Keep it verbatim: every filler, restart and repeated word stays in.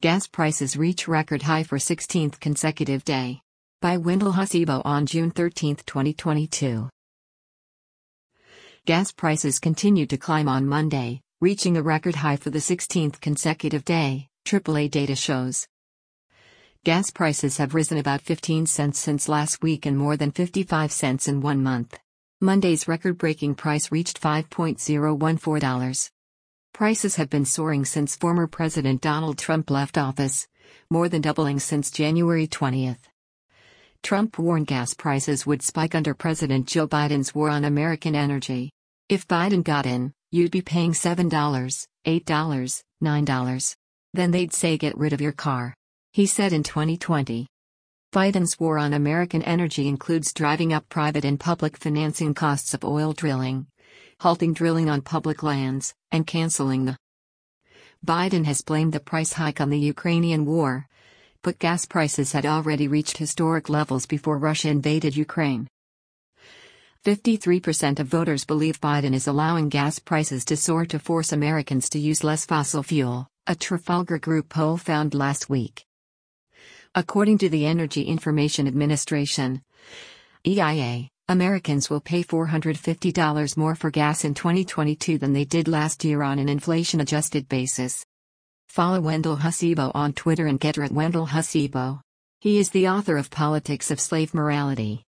Gas prices reach record high for sixteenth consecutive day. By Wendell Hussebo on June thirteenth, twenty twenty-two. Gas prices continued to climb on Monday, reaching a record high for the sixteenth consecutive day, triple A data shows. Gas prices have risen about fifteen cents since last week and more than fifty-five cents in one month. Monday's record-breaking price reached five point zero one four dollars. Prices have been soaring since former President Donald Trump left office, more than doubling since January twentieth. Trump warned gas prices would spike under President Joe Biden's war on American energy. If Biden got in, you'd be paying seven dollars, eight dollars, nine dollars. Then they'd say get rid of your car, he said in twenty twenty. Biden's war on American energy includes driving up private and public financing costs of oil drilling, halting drilling on public lands, and canceling the. Biden has blamed the price hike on the Ukrainian war, but gas prices had already reached historic levels before Russia invaded Ukraine. fifty-three percent of voters believe Biden is allowing gas prices to soar to force Americans to use less fossil fuel, a Trafalgar Group poll found last week. According to the Energy Information Administration, E I A, Americans will pay four hundred fifty dollars more for gas in twenty twenty-two than they did last year on an inflation-adjusted basis. Follow Wendell Hussebo on Twitter and get at Wendell Hussebo. He is the author of Politics of Slave Morality.